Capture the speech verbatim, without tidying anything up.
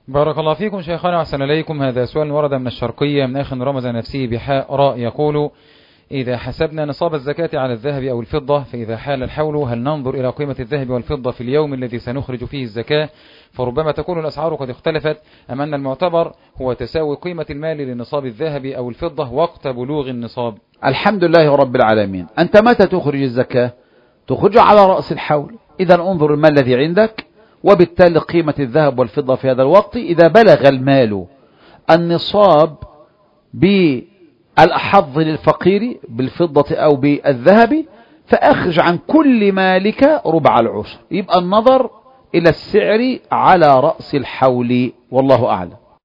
بارك الله فيكم شيخنا وأحسن إليكم. هذا سؤال ورد من الشرقية من أخ رمز نفسه بحاء راء، يقول: إذا حسبنا نصاب الزكاة على الذهب أو الفضة فإذا حال الحول هل ننظر إلى قيمة الذهب والفضة في اليوم الذي سنخرج فيه الزكاة؟ فربما تكون الأسعار قد اختلفت، أم أن المعتبر هو تساوي قيمة المال لنصاب الذهب أو الفضة وقت بلوغ النصاب؟ الحمد لله رب العالمين. أنت متى تخرج الزكاة؟ تخرج على رأس الحول. إذا انظر المال الذي عندك، وبالتالي قيمة الذهب والفضة في هذا الوقت. إذا بلغ المال النصاب بالأحظ للفقير بالفضة أو بالذهب فأخرج عن كل مالك ربع العشر. يبقى النظر إلى السعر على رأس الحول، والله أعلم.